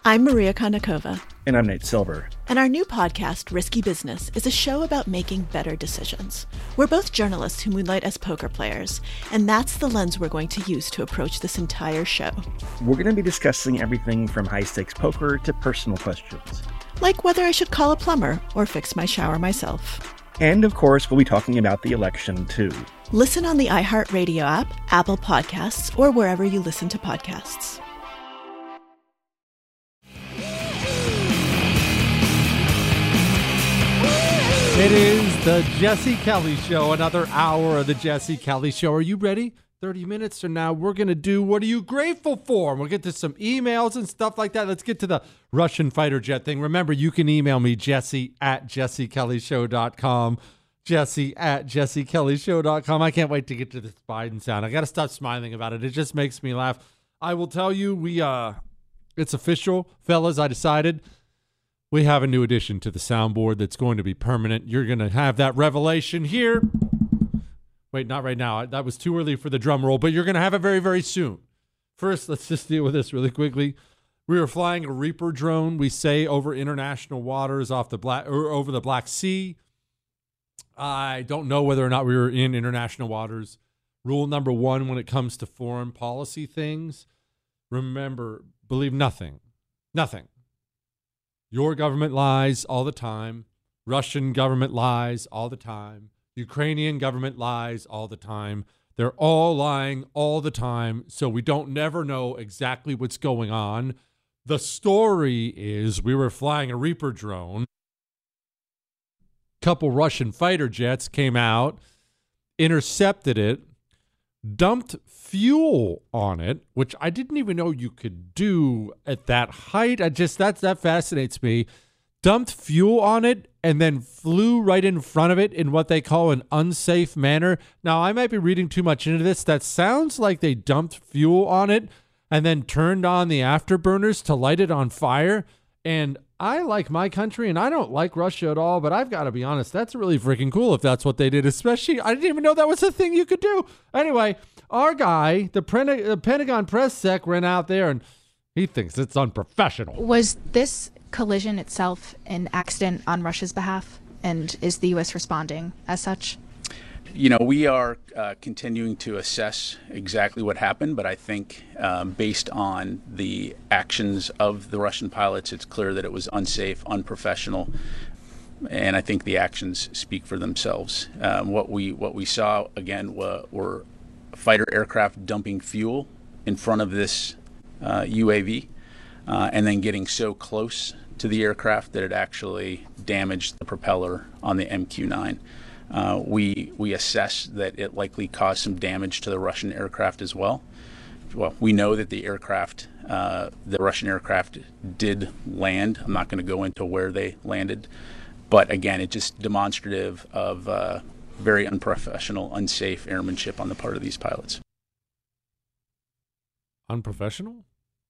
I'm Maria Konnikova. And I'm Nate Silver. And our new podcast, Risky Business, is a show about making better decisions. We're both journalists who moonlight as poker players, and that's the lens we're going to use to approach this entire show. We're going to be discussing everything from high-stakes poker to personal questions. Like whether I should call a plumber or fix my shower myself. And, of course, we'll be talking about the election, too. Listen on the iHeartRadio app, Apple Podcasts, or wherever you listen to podcasts. It is the Jesse Kelly Show, another hour of the Jesse Kelly Show. Are you ready? 30 minutes from now, we're going to do What Are You Grateful For? We'll get to some emails and stuff like that. Let's get to the Russian fighter jet thing. Remember, you can email me, jesse@jessekellyshow.com. Jesse@jessekellyshow.com. I can't wait to get to this Biden sound. I got to stop smiling about it. It just makes me laugh. I will tell you, it's official, fellas. I decided we have a new addition to the soundboard that's going to be permanent. You're going to have that revelation here. Wait, not right now. That was too early for the drum roll, but you're going to have it very, very soon. First, let's just deal with this really quickly. We were flying a Reaper drone, we say, over international waters over the Black Sea. I don't know whether or not we were in international waters. Rule number one when it comes to foreign policy things, remember, believe nothing. Nothing. Your government lies all the time. Russian government lies all the time. Ukrainian government lies all the time. They're all lying all the time, so we don't never know exactly what's going on. The story is we were flying a Reaper drone. Couple Russian fighter jets came out, intercepted it, dumped fuel on it, which I didn't even know you could do at that height. That fascinates me. Dumped fuel on it and then flew right in front of it in what they call an unsafe manner. Now, I might be reading too much into this. That sounds like they dumped fuel on it and then turned on the afterburners to light it on fire. And I like my country, and I don't like Russia at all, but I've got to be honest, that's really freaking cool if that's what they did, especially, I didn't even know that was a thing you could do. Anyway, our guy, the Pentagon press sec, ran out there, and he thinks it's unprofessional. Was this collision itself an accident on Russia's behalf, and is the U.S. responding as such? We are continuing to assess exactly what happened, but I think based on the actions of the Russian pilots, it's clear that it was unsafe, unprofessional, and I think the actions speak for themselves. What we saw, again, were fighter aircraft dumping fuel in front of this UAV and then getting so close to the aircraft that it actually damaged the propeller on the MQ-9. We assess that it likely caused some damage to the Russian aircraft as well. Well, we know that the Russian aircraft did land. I'm not going to go into where they landed, but again, it's just demonstrative of very unprofessional, unsafe airmanship on the part of these pilots. Unprofessional?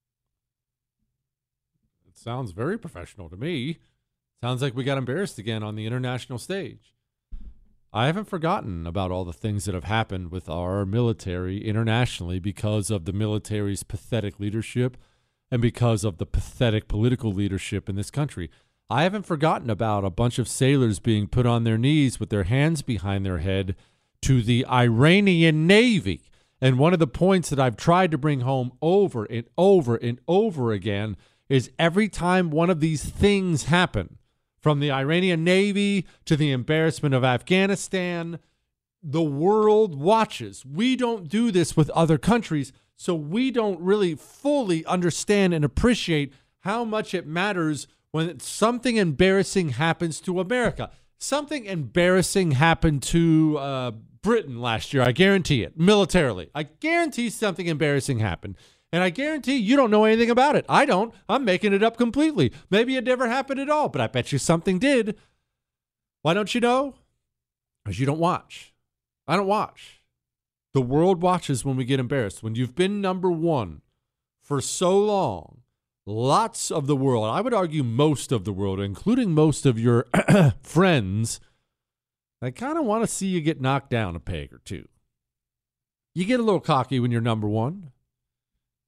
It sounds very professional to me. Sounds like we got embarrassed again on the international stage. I haven't forgotten about all the things that have happened with our military internationally because of the military's pathetic leadership and because of the pathetic political leadership in this country. I haven't forgotten about a bunch of sailors being put on their knees with their hands behind their head to the Iranian Navy. And one of the points that I've tried to bring home over and over and over again is every time one of these things happen, from the Iranian Navy to the embarrassment of Afghanistan, the world watches. We don't do this with other countries, so we don't really fully understand and appreciate how much it matters when something embarrassing happens to America. Something embarrassing happened to Britain last year, I guarantee it, militarily. I guarantee something embarrassing happened. And I guarantee you don't know anything about it. I don't. I'm making it up completely. Maybe it never happened at all, but I bet you something did. Why don't you know? Because you don't watch. I don't watch. The world watches when we get embarrassed. When you've been number one for so long, lots of the world, I would argue most of the world, including most of your friends, I kind of want to see you get knocked down a peg or two. You get a little cocky when you're number one.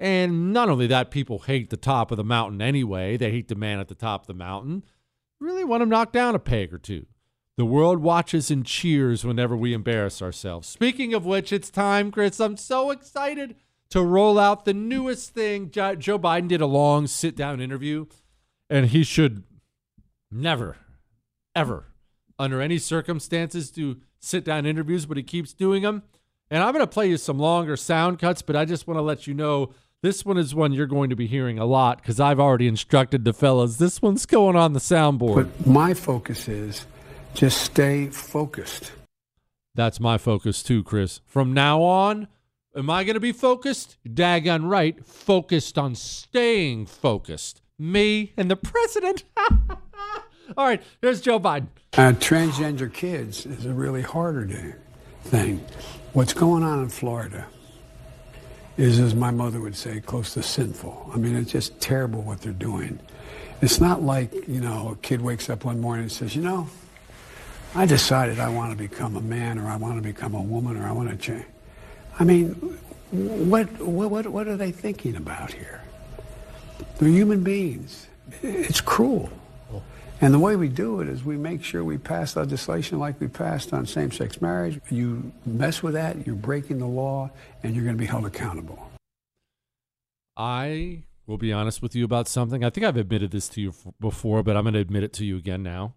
And not only that, people hate the top of the mountain anyway. They hate the man at the top of the mountain. Really want him knocked down a peg or two. The world watches and cheers whenever we embarrass ourselves. Speaking of which, it's time, Chris. I'm so excited to roll out the newest thing. Joe Biden did a long sit-down interview, and he should never, ever, under any circumstances, do sit-down interviews, but he keeps doing them. And I'm going to play you some longer sound cuts, but I just want to let you know this one is one you're going to be hearing a lot because I've already instructed the fellas. This one's going on the soundboard. But my focus is just stay focused. That's my focus too, Chris. From now on, am I going to be focused? Daggone right. Focused on staying focused. Me and the president. All right, here's Joe Biden. Transgender kids is a really harder thing. What's going on in Florida is, as my mother would say, close to sinful. I mean, it's just terrible what they're doing. It's not like, a kid wakes up one morning and says, I decided I want to become a man, or I want to become a woman, or I want to change. I mean, what are they thinking about here? They're human beings. It's cruel. And the way we do it is we make sure we pass legislation like we passed on same-sex marriage. You mess with that, you're breaking the law, and you're going to be held accountable. I will be honest with you about something. I think I've admitted this to you before, but I'm going to admit it to you again now.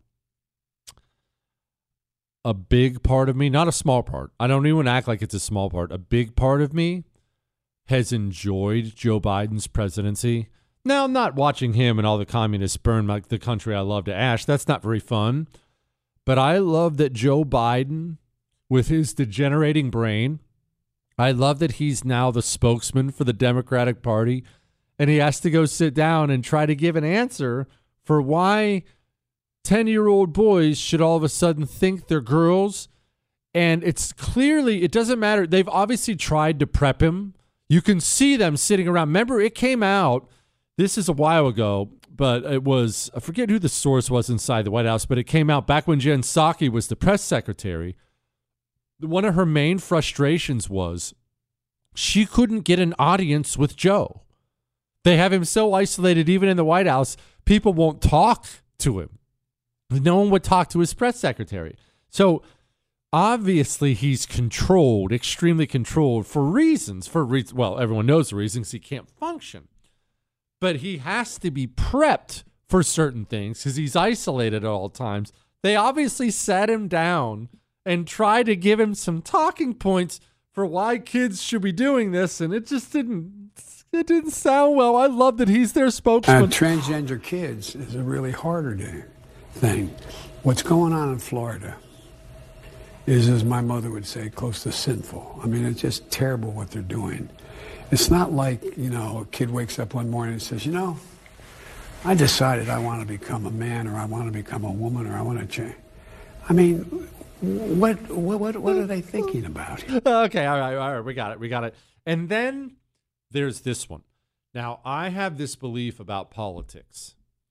A big part of me, not a small part, I don't even act like it's a small part, a big part of me has enjoyed Joe Biden's presidency. Now, I'm not watching him and all the communists burn like the country I love to ash. That's not very fun. But I love that Joe Biden, with his degenerating brain, I love that he's now the spokesman for the Democratic Party, and he has to go sit down and try to give an answer for why 10-year-old boys should all of a sudden think they're girls. And it's clearly, it doesn't matter. They've obviously tried to prep him. You can see them sitting around. Remember, it came out. This is a while ago, but it was, I forget who the source was inside the White House, but it came out back when Jen Psaki was the press secretary. One of her main frustrations was she couldn't get an audience with Joe. They have him so isolated, even in the White House, people won't talk to him. No one would talk to his press secretary. So obviously he's controlled, extremely controlled for reasons. Well, everyone knows the reasons. He can't function. But he has to be prepped for certain things because he's isolated at all times. They obviously sat him down and tried to give him some talking points for why kids should be doing this, and it just didn't sound well. I love that he's their spokesman. Transgender kids is a really harder thing. What's going on in Florida is, as my mother would say, close to sinful. I mean, it's just terrible what they're doing. It's not like, a kid wakes up one morning and says, I decided I want to become a man, or I want to become a woman, or I want to change. I mean, what are they thinking about here? Okay, all right, we got it. And then there's this one. Now, I have this belief about politics,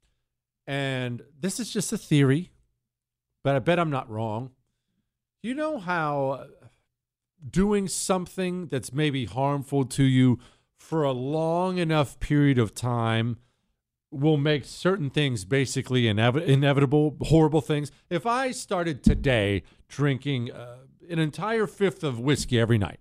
and this is just a theory, but I bet I'm not wrong. You know how doing something that's maybe harmful to you for a long enough period of time will make certain things basically inevitable, horrible things. If I started today drinking an entire fifth of whiskey every night,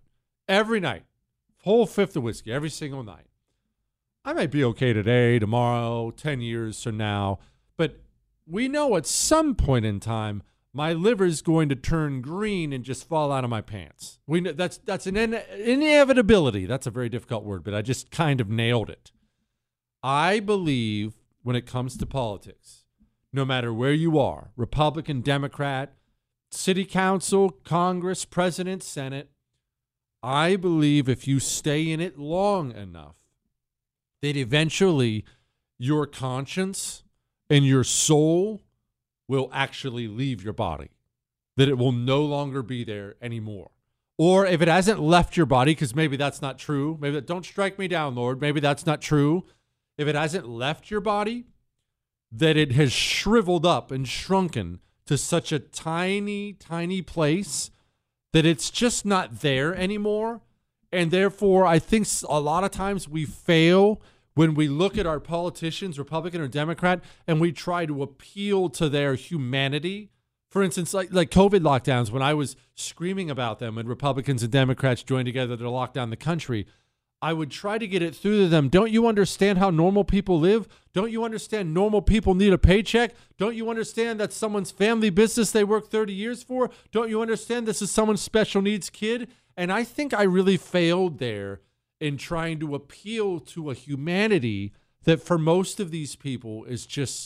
whole fifth of whiskey every single night, I might be okay today, tomorrow, 10 years from now. But we know at some point in time, my liver's going to turn green and just fall out of my pants. We know that's an inevitability. That's a very difficult word, but I just kind of nailed it. I believe when it comes to politics, no matter where you are, Republican, Democrat, city council, Congress, president, Senate, I believe if you stay in it long enough, that eventually your conscience and your soul will actually leave your body, that it will no longer be there anymore. Or if it hasn't left your body, because maybe that's not true, don't strike me down, Lord, maybe that's not true. If it hasn't left your body, that it has shriveled up and shrunken to such a tiny, tiny place that it's just not there anymore. And therefore, I think a lot of times we fail when we look at our politicians, Republican or Democrat, and we try to appeal to their humanity. For instance, like COVID lockdowns, when I was screaming about them and Republicans and Democrats joined together to lock down the country, I would try to get it through to them. Don't you understand how normal people live? Don't you understand normal people need a paycheck? Don't you understand that's someone's family business they worked 30 years for? Don't you understand this is someone's special needs kid? And I think I really failed there in trying to appeal to a humanity that for most of these people is just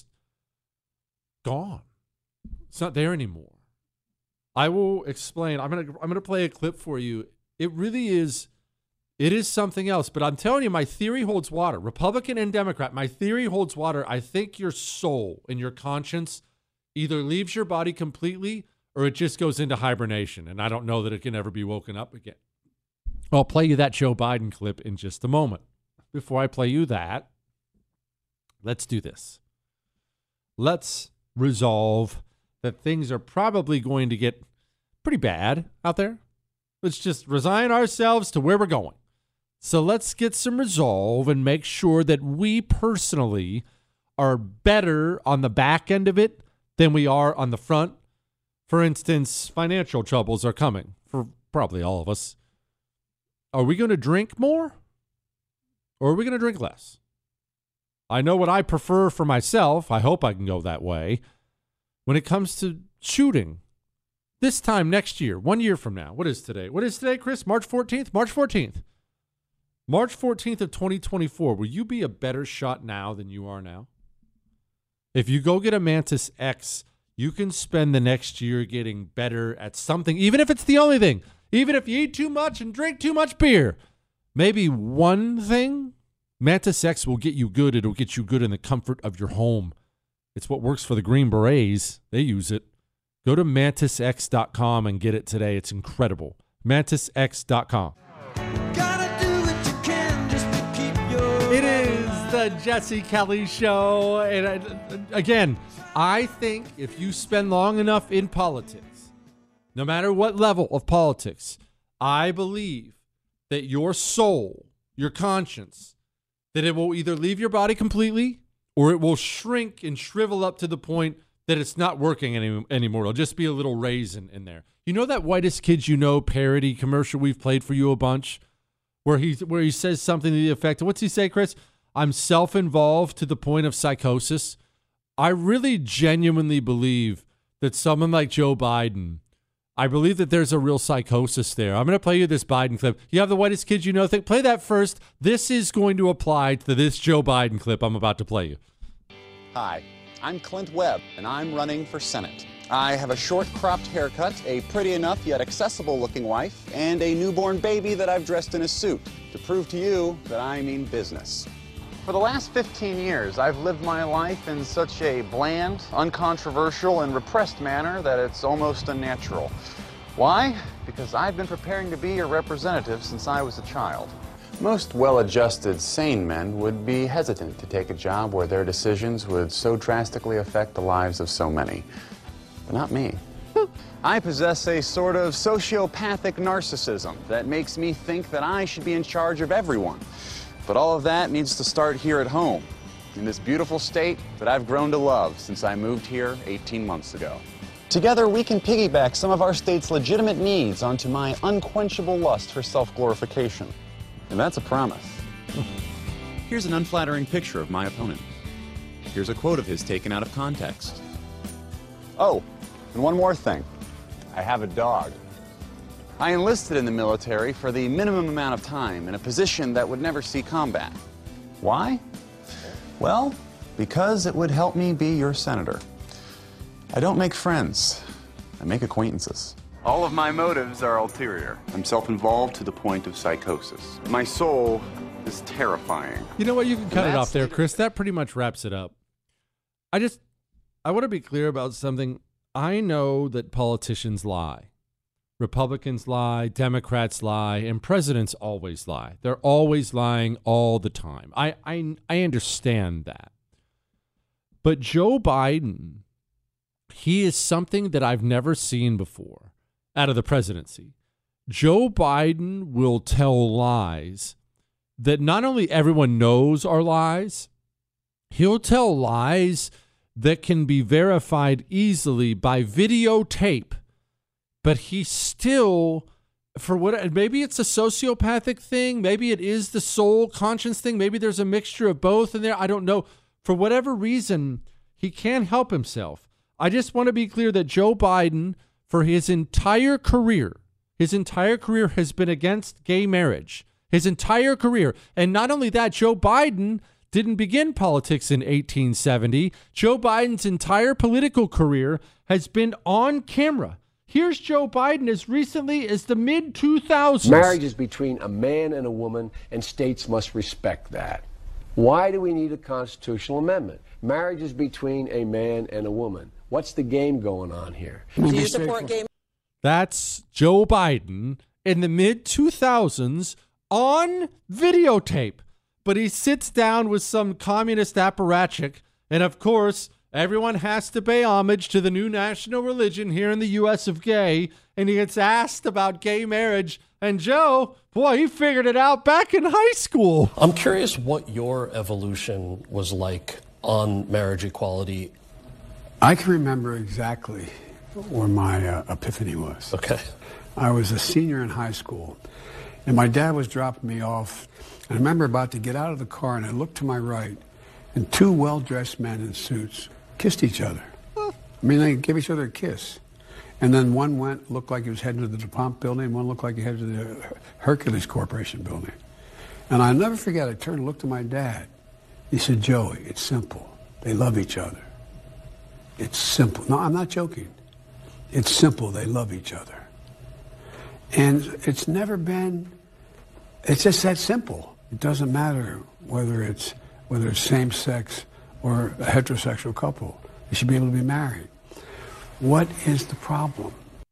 gone. It's not there anymore. I will explain. I'm gonna play a clip for you. It really is. It is something else. But I'm telling you, my theory holds water. Republican and Democrat, my theory holds water. I think your soul and your conscience either leaves your body completely or it just goes into hibernation. And I don't know that it can ever be woken up again. I'll play you that Joe Biden clip in just a moment. Before I play you that, let's do this. Let's resolve that things are probably going to get pretty bad out there. Let's just resign ourselves to where we're going. So let's get some resolve and make sure that we personally are better on the back end of it than we are on the front. For instance, financial troubles are coming for probably all of us. Are we going to drink more or are we going to drink less? I know what I prefer for myself. I hope I can go that way. When it comes to shooting, this time next year, 1 year from now, what is today? What is today, Chris? March 14th? March 14th. March 14th of 2024, will you be a better shot now than you are now? If you go get a Mantis X, you can spend the next year getting better at something, even if it's the only thing. Even if you eat too much and drink too much beer. Maybe one thing, Mantis X will get you good. It'll get you good in the comfort of your home. It's what works for the Green Berets. They use it. Go to MantisX.com and get it today. It's incredible. MantisX.com. It is the Jesse Kelly Show. And again, I think if you spend long enough in politics, no matter what level of politics, I believe that your soul, your conscience, that it will either leave your body completely or it will shrink and shrivel up to the point that it's not working anymore. It'll just be a little raisin in there. You know that Whitest Kids You Know parody commercial we've played for you a bunch? Where he says something to the effect of, what's he say, Chris? I'm self-involved to the point of psychosis. I really genuinely believe that someone like Joe Biden, I believe that there's a real psychosis there. I'm going to play you this Biden clip. You have the Whitest Kids You Know thing. Play that first. This is going to apply to this Joe Biden clip I'm about to play you. Hi, I'm Clint Webb, and I'm running for Senate. I have a short cropped haircut, a pretty enough yet accessible looking wife, and a newborn baby that I've dressed in a suit to prove to you that I mean business. For the last 15 years, I've lived my life in such a bland, uncontroversial, and repressed manner that it's almost unnatural. Why? Because I've been preparing to be your representative since I was a child. Most well-adjusted, sane men would be hesitant to take a job where their decisions would so drastically affect the lives of so many. But not me. I possess a sort of sociopathic narcissism that makes me think that I should be in charge of everyone. But all of that needs to start here at home, in this beautiful state that I've grown to love since I moved here 18 months ago. Together, we can piggyback some of our state's legitimate needs onto my unquenchable lust for self-glorification. And that's a promise. Here's an unflattering picture of my opponent. Here's a quote of his taken out of context. Oh, and one more thing. I have a dog. I enlisted in the military for the minimum amount of time in a position that would never see combat. Why? Well, because it would help me be your senator. I don't make friends. I make acquaintances. All of my motives are ulterior. I'm self-involved to the point of psychosis. My soul is terrifying. You know what? You can cut it off there, Chris. That pretty much wraps it up. I want to be clear about something. I know that politicians lie. Republicans lie, Democrats lie, and presidents always lie. They're always lying all the time. I understand that. But Joe Biden, he is something that I've never seen before out of the presidency. Joe Biden will tell lies that not only everyone knows are lies, he'll tell lies that can be verified easily by videotape, but he still, for what, maybe it's a sociopathic thing, maybe it is the soul conscience thing, maybe there's a mixture of both in there, I don't know. For whatever reason, he can't help himself. I just want to be clear that Joe Biden, for his entire career has been against gay marriage. His entire career. And not only that, Joe Biden didn't begin politics in 1870. Joe Biden's entire political career has been on camera. Here's Joe Biden as recently as the mid-2000s. Marriage is between a man and a woman, and states must respect that. Why do we need a constitutional amendment? Marriage is between a man and a woman. What's the game going on here? Do you support gay? That's Joe Biden in the mid-2000s on videotape. But he sits down with some communist apparatchik, and of course, everyone has to pay homage to the new national religion here in the U.S. of gay, and he gets asked about gay marriage, and Joe, boy, he figured it out back in high school. I'm curious what your evolution was like on marriage equality. I can remember exactly where my epiphany was. Okay. I was a senior in high school, and my dad was dropping me off. I remember about to get out of the car, and I looked to my right, and two well-dressed men in suits kissed each other. I mean, they gave each other a kiss. And then one looked like he was heading to the DuPont building, and one looked like he headed to the Hercules Corporation building. And I'll never forget, I turned and looked at my dad. He said, Joey, it's simple. They love each other. It's simple. No, I'm not joking. It's simple. They love each other. And it's never been, it's just that simple. It doesn't matter whether it's same sex or a heterosexual couple. They should be able to be married. What is the problem?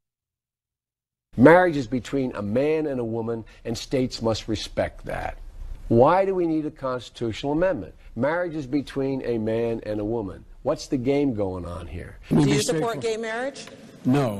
Marriage is between a man and a woman, and states must respect that. Why do we need a constitutional amendment? Marriage is between a man and a woman. What's the game going on here? Do you support gay marriage? No.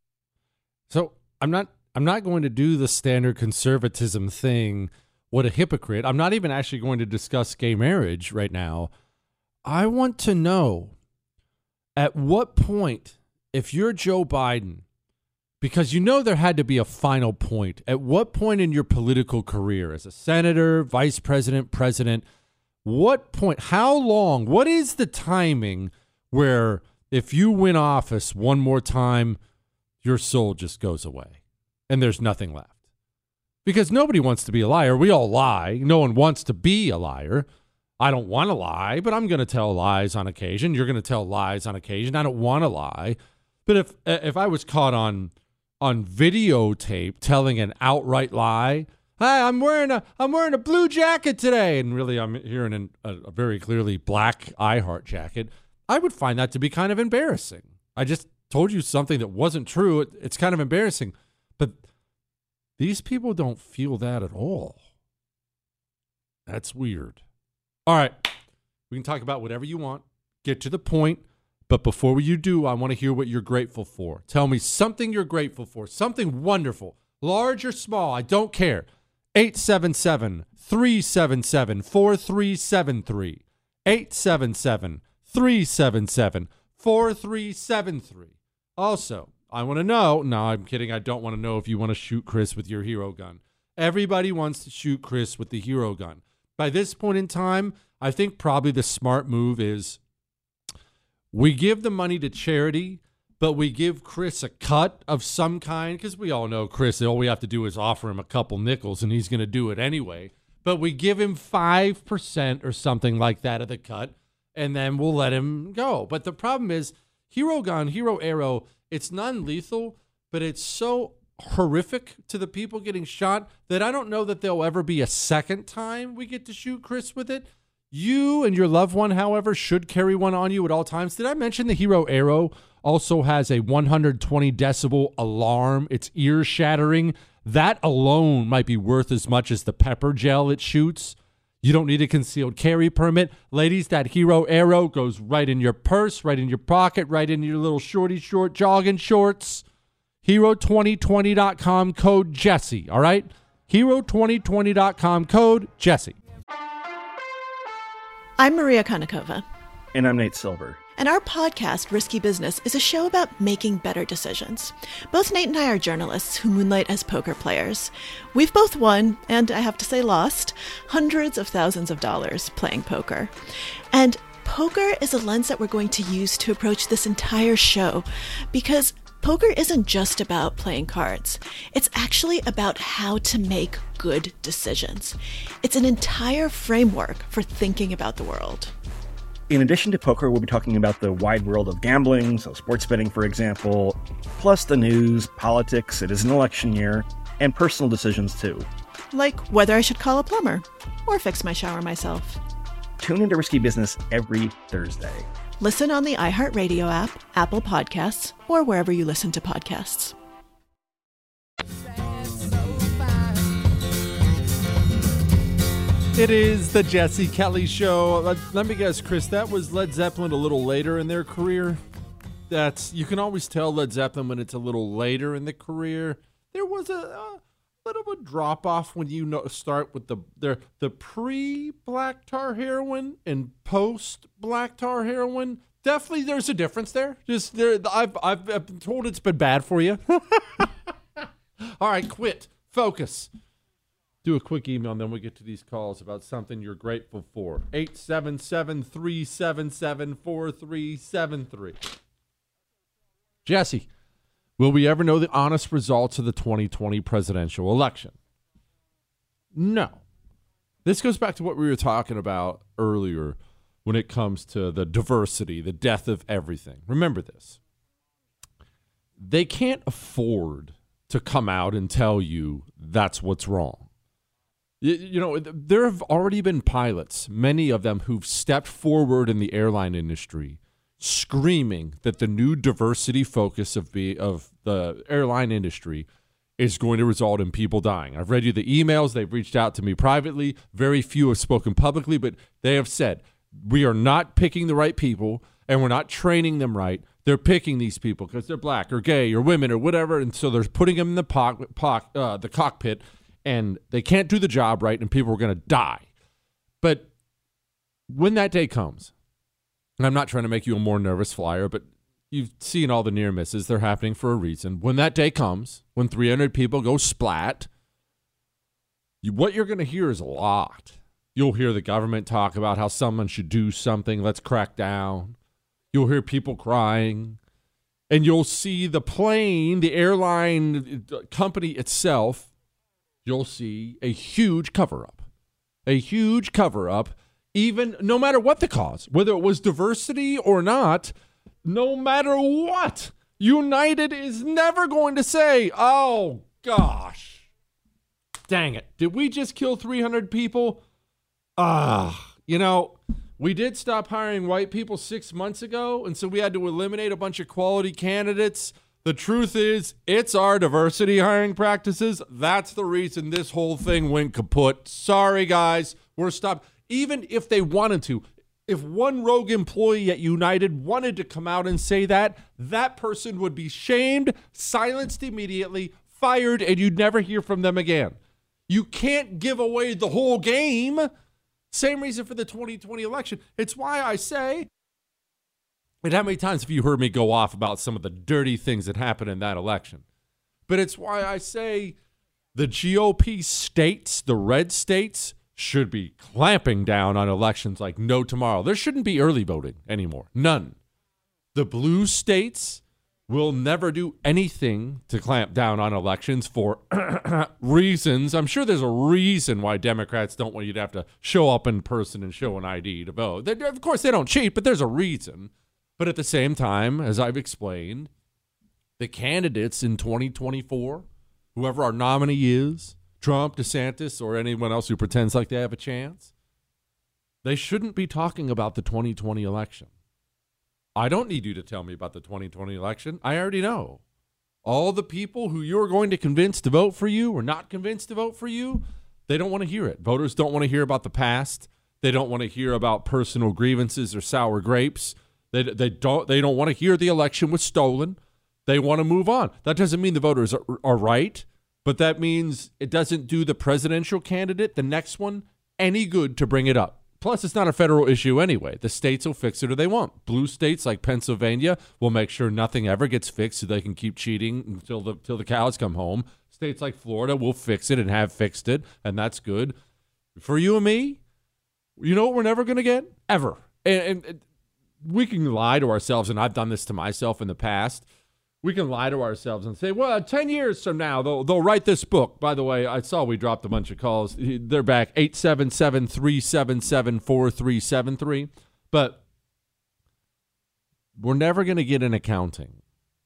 So I'm not going to do the standard conservatism thing. What a hypocrite. I'm not even actually going to discuss gay marriage right now. I want to know at what point, if you're Joe Biden, because you know there had to be a final point, at what point in your political career as a senator, vice president, president, what point, how long, what is the timing where if you win office one more time, your soul just goes away and there's nothing left? Because nobody wants to be a liar. We all lie. No one wants to be a liar. I don't want to lie, but I'm going to tell lies on occasion. You're going to tell lies on occasion. I don't want to lie. But if I was caught on videotape telling an outright lie, hey, I'm wearing a blue jacket today, and really I'm hearing a very clearly black iHeart jacket, I would find that to be kind of embarrassing. I just told you something that wasn't true. It's kind of embarrassing. But these people don't feel that at all. That's weird. All right, we can talk about whatever you want. Get to the point. But before you do, I want to hear what you're grateful for. Tell me something you're grateful for, something wonderful, large or small, I don't care. 877-377-4373. 877-377-4373. Also, I want to know, no, I'm kidding, I don't want to know if you want to shoot Chris with your hero gun. Everybody wants to shoot Chris with the hero gun. By this point in time, I think probably the smart move is we give the money to charity, but we give Chris a cut of some kind, because we all know Chris, all we have to do is offer him a couple nickels and he's going to do it anyway. But we give him 5% or something like that of the cut, and then we'll let him go. But the problem is, hero gun, hero arrow, it's non-lethal, but it's so horrific to the people getting shot that I don't know that there'll ever be a second time we get to shoot Chris with it. You and your loved one, however, should carry one on you at all times. Did I mention the hero arrow also has a 120 decibel alarm? It's ear shattering. That alone might be worth as much as the pepper gel it shoots. You don't need a concealed carry permit. Ladies, that hero arrow goes right in your purse, right in your pocket, right in your little short jogging shorts. Hero2020.com code Jesse, all right? Hero2020.com code Jesse. I'm Maria Konnikova. And I'm Nate Silver. And our podcast, Risky Business, is a show about making better decisions. Both Nate and I are journalists who moonlight as poker players. We've both won, and I have to say lost, hundreds of thousands of dollars playing poker. And poker is a lens that we're going to use to approach this entire show, because poker isn't just about playing cards. It's actually about how to make good decisions. It's an entire framework for thinking about the world. In addition to poker, we'll be talking about the wide world of gambling, so sports betting, for example, plus the news, politics, it is an election year, and personal decisions, too. Like whether I should call a plumber or fix my shower myself. Tune into Risky Business every Thursday. Listen on the iHeartRadio app, Apple Podcasts, or wherever you listen to podcasts. It is the Jesse Kelly Show. Let me guess, Chris, that was Led Zeppelin a little later in their career? You can always tell Led Zeppelin when it's a little later in the career. There was a little of a drop-off when you start with the pre-Black Tar Heroin and post-Black Tar Heroin. Definitely there's a difference there. I've been told it's been bad for you. All right, quit. Focus. Do a quick email, and then we get to these calls about something you're grateful for. 877-377-4373. Jesse, will we ever know the honest results of the 2020 presidential election? No. This goes back to what we were talking about earlier when it comes to the diversity, the death of everything. Remember this. They can't afford to come out and tell you that's what's wrong. You know, there have already been pilots, many of them who've stepped forward in the airline industry, screaming that the new diversity focus of the airline industry is going to result in people dying. I've read you the emails. They've reached out to me privately. Very few have spoken publicly, but they have said, we are not picking the right people, and we're not training them right. They're picking these people because they're black or gay or women or whatever, and so they're putting them in the cockpit, and they can't do the job right, and people are going to die. But when that day comes, and I'm not trying to make you a more nervous flyer, but you've seen all the near misses. They're happening for a reason. When that day comes, when 300 people go splat, what you're going to hear is a lot. You'll hear the government talk about how someone should do something. Let's crack down. You'll hear people crying. And you'll see the plane, the airline company itself, you'll see a huge cover-up. A huge cover-up, even no matter what the cause, whether it was diversity or not, no matter what, United is never going to say, oh, gosh, dang it, did we just kill 300 people? We did stop hiring white people 6 months ago, and so we had to eliminate a bunch of quality candidates. The truth is, it's our diversity hiring practices. That's the reason this whole thing went kaput. Sorry, guys. We're stopped. Even if they wanted to, if one rogue employee at United wanted to come out and say that, that person would be shamed, silenced immediately, fired, and you'd never hear from them again. You can't give away the whole game. Same reason for the 2020 election. It's why I say, and how many times have you heard me go off about some of the dirty things that happened in that election? But it's why I say the GOP states, the red states, should be clamping down on elections like no tomorrow. There shouldn't be early voting anymore. None. The blue states will never do anything to clamp down on elections for reasons. I'm sure there's a reason why Democrats don't want you to have to show up in person and show an ID to vote. Of course, they don't cheat, but there's a reason. But at the same time, as I've explained, the candidates in 2024, whoever our nominee is, Trump, DeSantis, or anyone else who pretends like they have a chance, they shouldn't be talking about the 2020 election. I don't need you to tell me about the 2020 election. I already know. All the people who you're going to convince to vote for you or not convinced to vote for you, they don't want to hear it. Voters don't want to hear about the past. They don't want to hear about personal grievances or sour grapes. They don't want to hear the election was stolen. They want to move on. That doesn't mean the voters are right, but that means it doesn't do the presidential candidate, the next one, any good to bring it up. Plus, it's not a federal issue anyway. The states will fix it or they won't. Blue states like Pennsylvania will make sure nothing ever gets fixed so they can keep cheating until the cows come home. States like Florida will fix it and have fixed it, and that's good. For you and me, you know what we're never going to get? Ever. And we can lie to ourselves, and I've done this to myself in the past. We can lie to ourselves and say, well, 10 years from now, they'll write this book. By the way, I saw we dropped a bunch of calls. They're back, 877-377-4373. But we're never going to get an accounting.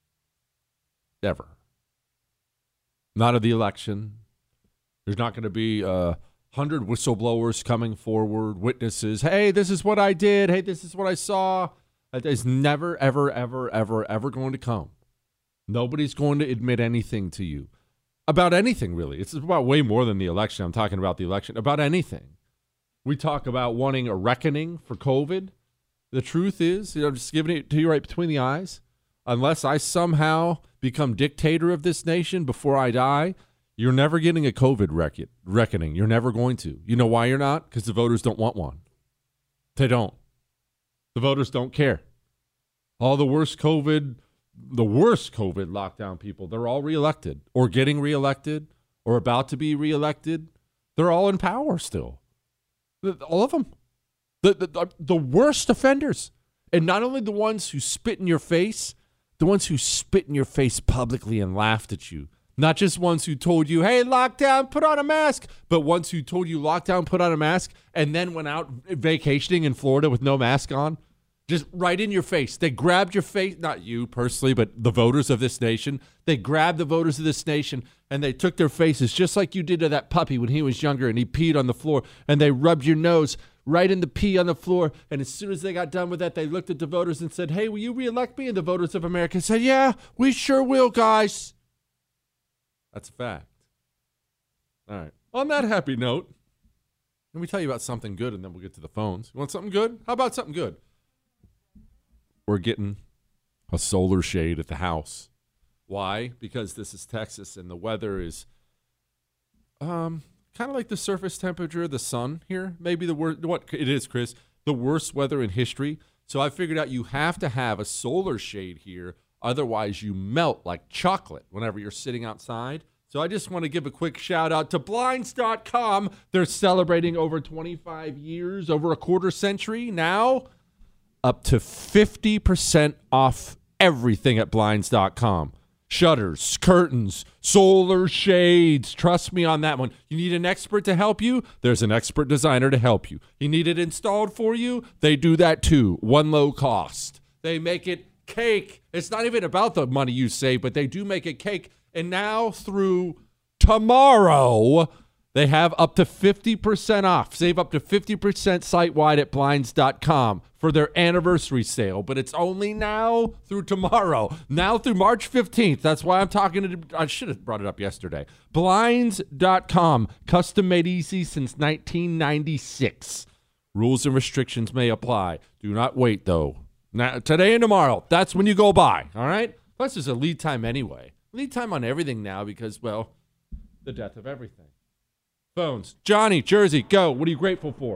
Ever. Not of the election. There's not going to be 100 whistleblowers coming forward, witnesses. Hey, this is what I did. Hey, this is what I saw. That is never, ever, ever, ever, ever going to come. Nobody's going to admit anything to you about anything, really. It's about way more than the election. I'm talking about the election, about anything. We talk about wanting a reckoning for COVID. The truth is, I'm just giving it to you right between the eyes. Unless I somehow become dictator of this nation before I die, you're never getting a COVID reckoning. You're never going to. You know why you're not? Because the voters don't want one. They don't. The voters don't care. All the worst COVID lockdown people, they're all reelected or getting reelected or about to be reelected. They're all in power still. All of them. The worst offenders. And not only the ones who spit in your face, the ones who spit in your face publicly and laughed at you. Not just ones who told you, hey, lockdown, put on a mask, but ones who told you lockdown, put on a mask, and then went out vacationing in Florida with no mask on. Just right in your face. They grabbed your face, not you personally, but the voters of this nation. They grabbed the voters of this nation, and they took their faces just like you did to that puppy when he was younger and he peed on the floor, and they rubbed your nose right in the pee on the floor. And as soon as they got done with that, they looked at the voters and said, hey, will you reelect me? And the voters of America said, yeah, we sure will, guys. That's a fact. All right. On that happy note, let me tell you about something good, and then we'll get to the phones. You want something good? How about something good? We're getting a solar shade at the house. Why? Because this is Texas, and the weather is kind of like the surface temperature of the sun here. Maybe the worst. What it is, Chris? The worst weather in history. So I figured out you have to have a solar shade here. Otherwise, you melt like chocolate whenever you're sitting outside. So I just want to give a quick shout out to Blinds.com. They're celebrating over 25 years, over a quarter century now. Up to 50% off everything at Blinds.com. Shutters, curtains, solar shades. Trust me on that one. You need an expert to help you? There's an expert designer to help you. You need it installed for you? They do that too. One low cost. They make it cake. It's not even about the money you save, but they do make it cake. And now through tomorrow, they have up to 50% off. Save up to 50% site-wide at Blinds.com for their anniversary sale. But it's only now through tomorrow. Now through March 15th. That's why I'm talking to... I should have brought it up yesterday. Blinds.com. Custom made easy since 1996. Rules and restrictions may apply. Do not wait, though. Now, today and tomorrow. That's when you go buy. All right? Plus, there's a lead time anyway. Lead time on everything now because, well, the death of everything. Phones. Johnny, Jersey, go. What are you grateful for?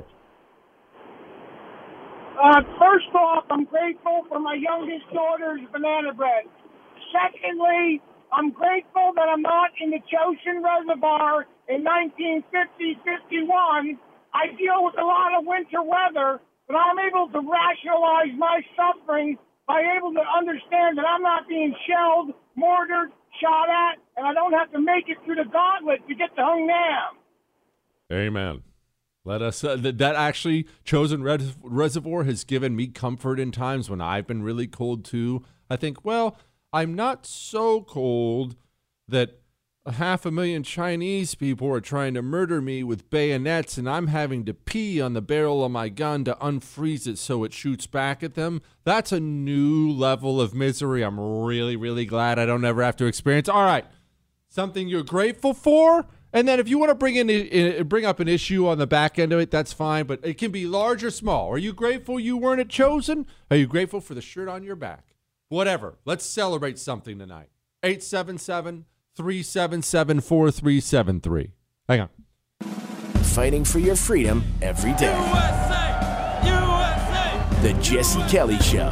First off, I'm grateful for my youngest daughter's banana bread. Secondly, I'm grateful that I'm not in the Chosin Reservoir in 1950-51. I deal with a lot of winter weather, but I'm able to rationalize my suffering by able to understand that I'm not being shelled, mortared, shot at, and I don't have to make it through the gauntlet to get to Hungnam. Amen. Let us, that actually, Chosin Reservoir has given me comfort in times when I've been really cold too. I think, well, I'm not so cold that 500,000 Chinese people are trying to murder me with bayonets and I'm having to pee on the barrel of my gun to unfreeze it so it shoots back at them. That's a new level of misery I'm really, really glad I don't ever have to experience. All right, something you're grateful for? And then if you want to bring up an issue on the back end of it, that's fine, but it can be large or small. Are you grateful you weren't at Chosin? Are you grateful for the shirt on your back? Whatever. Let's celebrate something tonight. 877-377-4373. Hang on. Fighting for your freedom every day. USA! USA! The Jesse Kelly Show.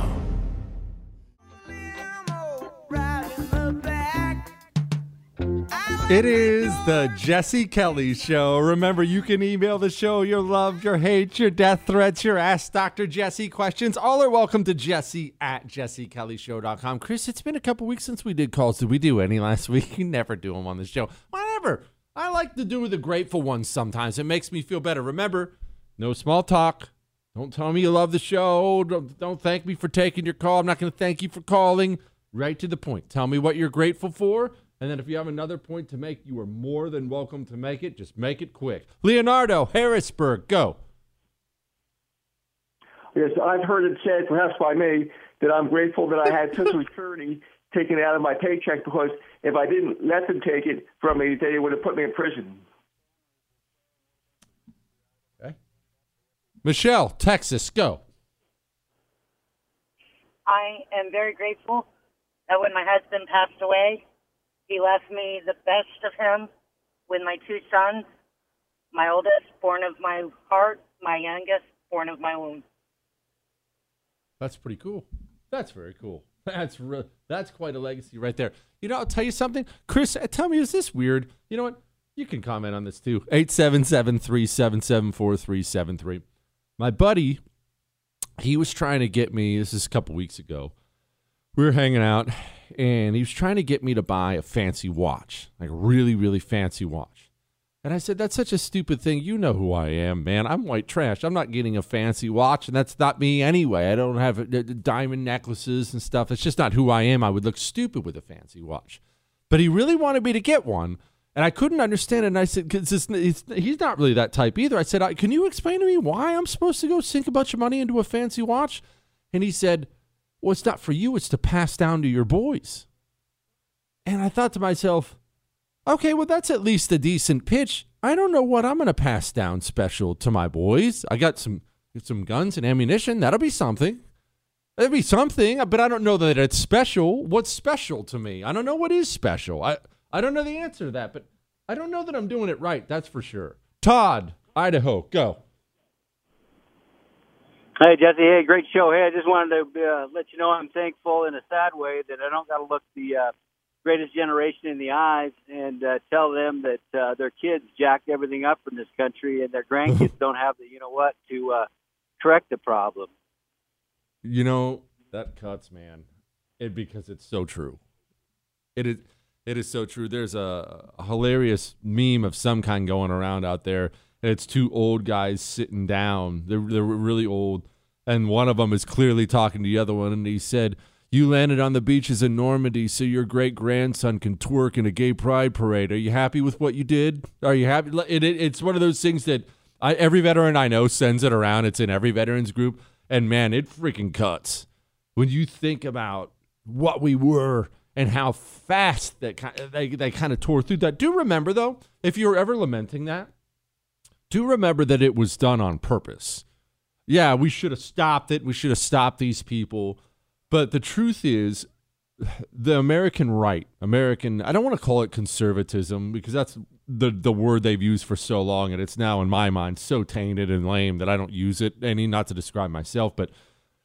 It is the Jesse Kelly Show. Remember, you can email the show your love, your hate, your death threats, your Ask Dr. Jesse questions. All are welcome to jesse@jessekellyshow.com. Chris, it's been a couple weeks since we did calls. Did we do any last week? You never do them on the show. Whatever. I like to do the grateful ones sometimes. It makes me feel better. Remember, no small talk. Don't tell me you love the show. Don't thank me for taking your call. I'm not going to thank you for calling. Right to the point. Tell me what you're grateful for. And then if you have another point to make, you are more than welcome to make it. Just make it quick. Leonardo, Harrisburg, go. Yes, I've heard it said, perhaps by me, that I'm grateful that I had Social Security taken out of my paycheck, because if I didn't let them take it from me, they would have put me in prison. Okay. Michelle, Texas, go. I am very grateful that when my husband passed away, he left me the best of him with my two sons, my oldest, born of my heart, my youngest, born of my womb. That's pretty cool. That's very cool. That's quite a legacy right there. You know, I'll tell you something. Chris, tell me, is this weird? You know what? You can comment on this too. 877-377-4373. My buddy, he was trying to get me, this is a couple weeks ago, we were hanging out, and he was trying to get me to buy a fancy watch, like a really, really fancy watch. And I said, that's such a stupid thing. You know who I am, man. I'm white trash. I'm not getting a fancy watch, and that's not me anyway. I don't have diamond necklaces and stuff. It's just not who I am. I would look stupid with a fancy watch. But he really wanted me to get one, and I couldn't understand it. And I said, because he's not really that type either. I said, can you explain to me why I'm supposed to go sink a bunch of money into a fancy watch? And he said, well, it's not for you. It's to pass down to your boys. And I thought to myself, okay, well, that's at least a decent pitch. I don't know what I'm going to pass down special to my boys. I got some guns and ammunition. That'll be something. That'll be something, but I don't know that it's special. What's special to me? I don't know what is special. I don't know the answer to that, but I don't know that I'm doing it right. That's for sure. Todd, Idaho, go. Hey, Jesse. Hey, great show. Hey, I just wanted to let you know I'm thankful in a sad way that I don't got to look the greatest generation in the eyes and tell them that their kids jacked everything up in this country and their grandkids don't have the you-know-what to correct the problem. You know, that cuts, man. Because it's so true. It is so true. There's a hilarious meme of some kind going around out there. And it's two old guys sitting down. They're really old. And one of them is clearly talking to the other one. And he said, you landed on the beaches in Normandy so your great-grandson can twerk in a gay pride parade. Are you happy with what you did? Are you happy? It's one of those things that every veteran I know sends it around. It's in every veterans group. And, man, it freaking cuts. When you think about what we were and how fast they kind of tore through that. Do remember, though, if you're ever lamenting that, do remember that it was done on purpose. Yeah, we should have stopped it. We should have stopped these people. But the truth is, the American right, I don't want to call it conservatism because that's the word they've used for so long, and it's now, in my mind, so tainted and lame that I don't use it any, not to describe myself. But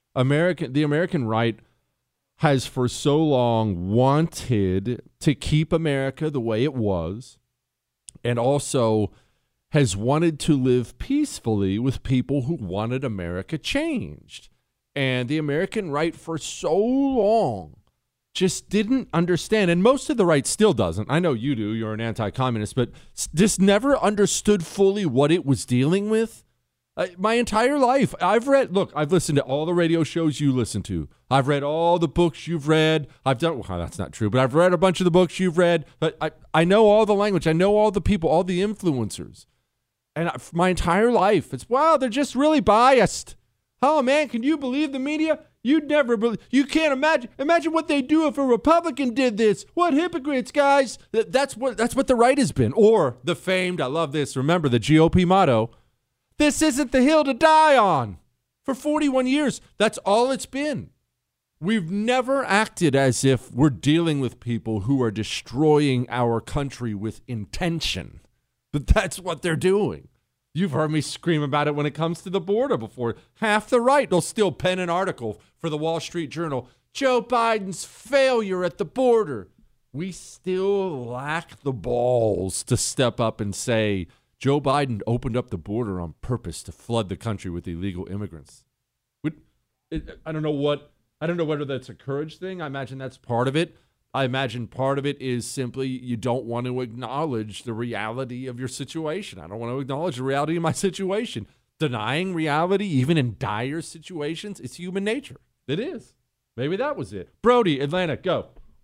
the American right has for so long wanted to keep America the way it was, and also has wanted to live peacefully with people who wanted America changed. And the American right for so long just didn't understand, and most of the right still doesn't. I know you do, you're an anti-communist, but just never understood fully what it was dealing with. My entire life, I've listened to all the radio shows you listen to. I've read all the books you've read. That's not true, but I've read a bunch of the books you've read. But I know all the language. I know all the people, all the influencers. And my entire life, it's, wow, they're just really biased. Oh, man, can you believe the media? You'd never believe. You can't imagine. Imagine what they'd do if a Republican did this. What hypocrites, guys. That's what the right has been. Or the famed, I love this, remember the GOP motto, this isn't the hill to die on. For 41 years, that's all it's been. We've never acted as if we're dealing with people who are destroying our country with intention. But that's what they're doing. You've heard me scream about it when it comes to the border before. Half the right will still pen an article for the Wall Street Journal. Joe Biden's failure at the border. We still lack the balls to step up and say, Joe Biden opened up the border on purpose to flood the country with illegal immigrants. I don't know whether that's a courage thing. I imagine that's part of it. I imagine part of it is simply you don't want to acknowledge the reality of your situation. I don't want to acknowledge the reality of my situation. Denying reality, even in dire situations, it's human nature. It is. Maybe that was it. Brody, Atlanta, go.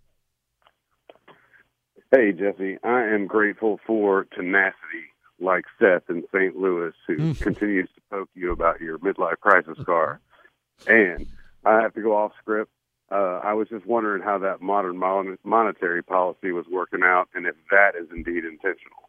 Hey, Jesse. I am grateful for tenacity like Seth in St. Louis, who continues to poke you about your midlife crisis car. And I have to go off script. I was just wondering how that modern monetary policy was working out and if that is indeed intentional.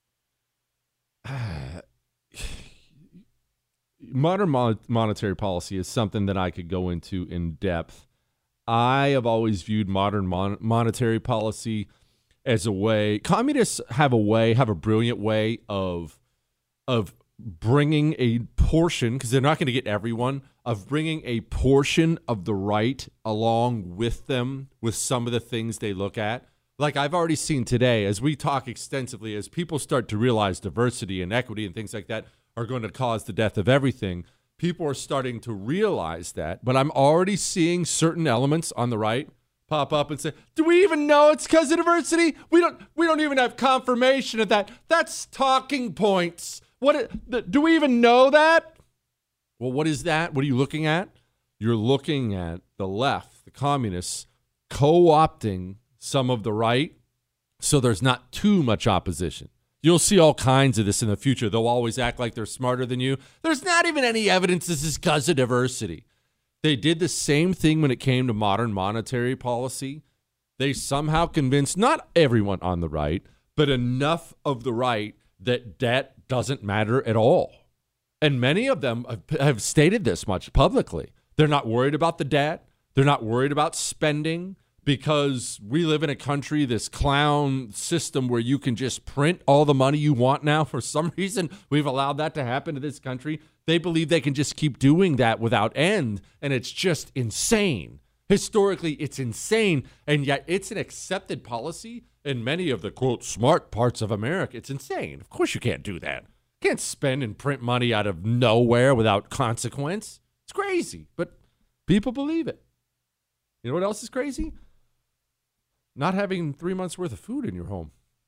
Modern monetary policy is something that I could go into in depth. I have always viewed modern monetary policy as a way. Communists have a brilliant way of bringing a portion, because they're not going to get everyone, of bringing a portion of the right along with them with some of the things they look at. Like I've already seen today, as we talk extensively, as people start to realize diversity and equity and things like that are going to cause the death of everything, people are starting to realize that. But I'm already seeing certain elements on the right pop up and say, do we even know it's because of diversity? We don't even have confirmation of that. That's talking points. Do we even know that? Well, what is that? What are you looking at? You're looking at the left, the communists, co-opting some of the right so there's not too much opposition. You'll see all kinds of this in the future. They'll always act like they're smarter than you. There's not even any evidence this is because of diversity. They did the same thing when it came to modern monetary policy. They somehow convinced not everyone on the right, but enough of the right that debt doesn't matter at all. And many of them have stated this much publicly. They're not worried about the debt. They're not worried about spending because we live in a country, this clown system where you can just print all the money you want now. For some reason, we've allowed that to happen to this country. They believe they can just keep doing that without end, and it's just insane. Historically, it's insane, and yet it's an accepted policy in many of the, quote, smart parts of America. It's insane. Of course you can't do that. You can't spend and print money out of nowhere without consequence. It's crazy, but people believe it. You know what else is crazy? Not having 3 months worth of food in your home.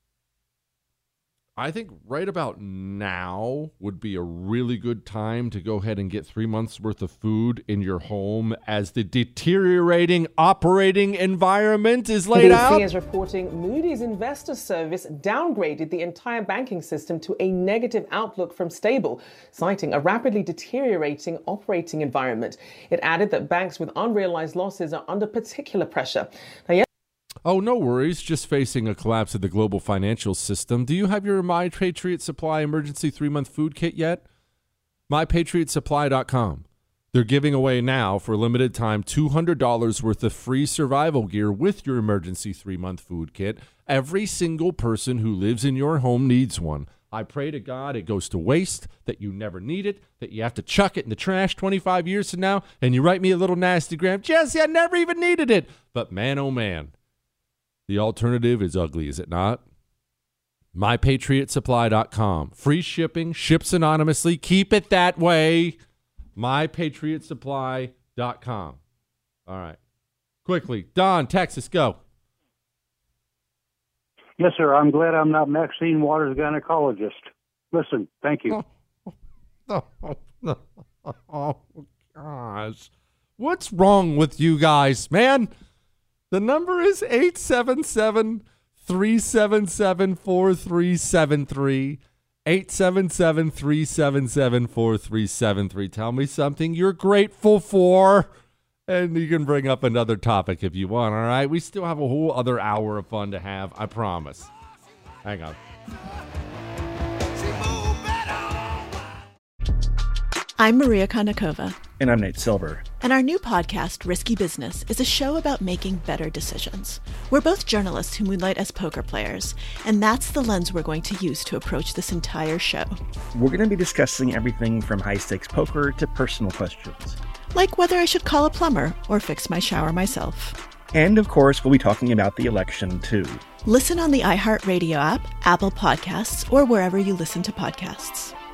I think right about now would be a really good time to go ahead and get 3 months worth of food in your home as the deteriorating operating environment is laid out. BBC is reporting Moody's Investor Service downgraded the entire banking system to a negative outlook from stable, citing a rapidly deteriorating operating environment. It added that banks with unrealized losses are under particular pressure. Now, oh, no worries. Just facing a collapse of the global financial system. Do you have your My Patriot Supply emergency 3-month food kit yet? MyPatriotSupply.com. They're giving away now for a limited time $200 worth of free survival gear with your emergency 3-month food kit. Every single person who lives in your home needs one. I pray to God it goes to waste, that you never need it, that you have to chuck it in the trash 25 years from now, and you write me a little nasty gram, Jesse, I never even needed it. But man, oh man. The alternative is ugly, is it not? MyPatriotSupply.com. Free shipping, ships anonymously. Keep it that way. MyPatriotSupply.com. All right. Quickly. Don, Texas, go. Yes, sir. I'm glad I'm not Maxine Waters' gynecologist. Listen, thank you. Oh, gosh. What's wrong with you guys, man? The number is 877-377-4373. 877-377-4373. Tell me something you're grateful for, and you can bring up another topic if you want, all right? We still have a whole other hour of fun to have, I promise. Hang on. I'm Maria Konnikova. And I'm Nate Silver. And our new podcast, Risky Business, is a show about making better decisions. We're both journalists who moonlight as poker players, and that's the lens we're going to use to approach this entire show. We're going to be discussing everything from high-stakes poker to personal questions. Like whether I should call a plumber or fix my shower myself. And, of course, we'll be talking about the election, too. Listen on the iHeartRadio app, Apple Podcasts, or wherever you listen to podcasts.